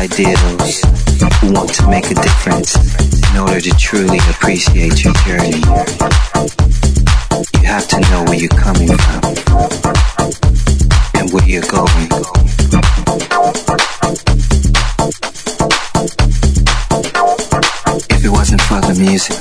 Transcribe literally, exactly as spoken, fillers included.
ideals, who want to make a difference in order to truly appreciate your journey. You have to know where you're coming from and where you're going. If it wasn't for the music,